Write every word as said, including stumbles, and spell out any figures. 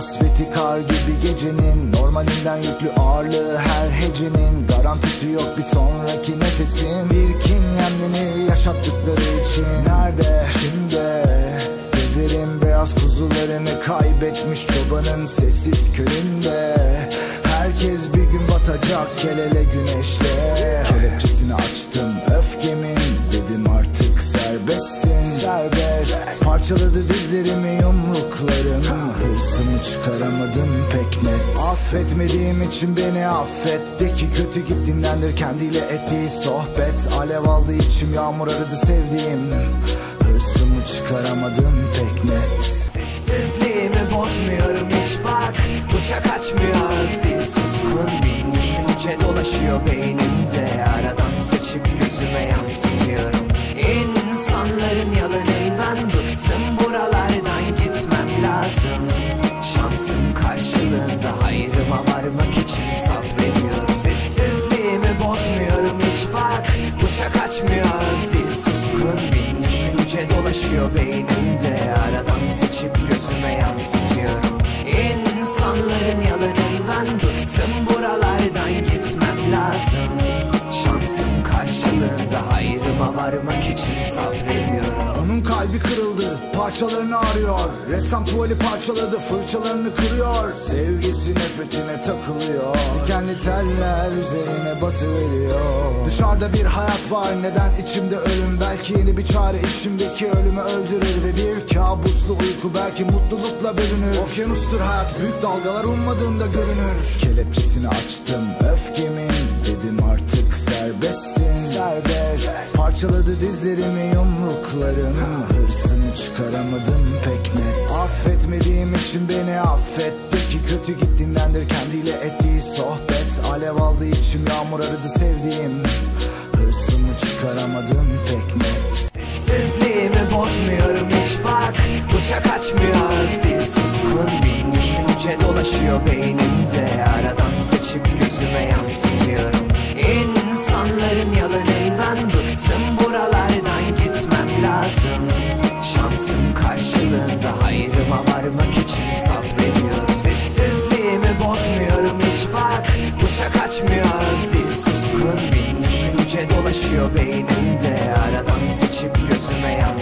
Kasveti kar gibi gecenin, normalinden yüklü ağırlığı her hecenin. Garantisi yok bir sonraki nefesin, bir kin yemlenir yaşattıkları için. Nerede şimdi gezerim beyaz kuzularını, kaybetmiş çobanın sessiz köyünde. Herkes bir gün batacak el ele güneşle. Kelepçesini açtım öfkemin, dedim artık serbestsin. Serbest. Parçaladı dizlerimi yumruklarım, hırsımı çıkaramadım pek net. Affetmediğim için beni affet, de ki kötü git dinlendir kendiyle ettiği sohbet. Alev aldı içim, yağmur aradı sevdiğim, hırsımı çıkaramadım pek net. Sessizliğimi bozmuyorum hiç bak, bıçak açmıyor ağız dil suskun. Bin düşünce dolaşıyor beynimde, aradan seçip gözüme yansıtıyorum. İnsanların yalanından bıktım, buralardan gitmem lazım. Şansım karşılığında hayrıma varmak için sabrediyorum. Sessizliğimi bozmuyorum hiç bak, bıçak açmıyor ağız dil suskun. Bin düşünce dolaşıyor beynimde, aradan seçip gözüme yansıtıyorum. İnsanların yalanından bıktım, buralardan gitmem lazım. Şansım karşılığında hayrıma varmak için sabrediyorum. Onun kalbi kırıldı, parçalarını arıyor. Ressam tuvali parçaladı, fırçalarını kırıyor. Sevgisi nefretine takılıyor, dikenli teller üzerine batıveriyor. Dışarıda bir hayat var, neden içimde ölüm? Belki yeni bir çare içimdeki ölümü öldürür. Ve bir kabuslu uyku belki mutlulukla bölünür. Okyanustur hayat, büyük dalgalar ummadığında görünür. Kelepçesini açtım öfkemin, dedim artık serbestsin. Serbest. Parçaladı dizlerimi yumruklarım, hırsımı çıkaramadım pek net. Affetmediğim için beni affet, de ki kötü git dinlendir kendiyle ettiği sohbet. Alev aldı içim, yağmur aradı sevdiğim, hırsımı çıkaramadım pek net. Sessizliğimi bozmuyorum hiç bak, bıçak açmıyor ağız dil suskun. Bin düşünce dolaşıyor beynimde, aradan seçip gözüme yansıtıyorum. İnsanların yalanından bıktım, buralardan gitmem lazım. Şansım karşılığında hayrıma varmak için sabrediyorum. Sessizliğimi bozmuyorum hiç bak, bıçak açmıyor ağız dil suskun. Bin düşünce dolaşıyor beynimde, aradan seçip gözüme yansıtıyorum.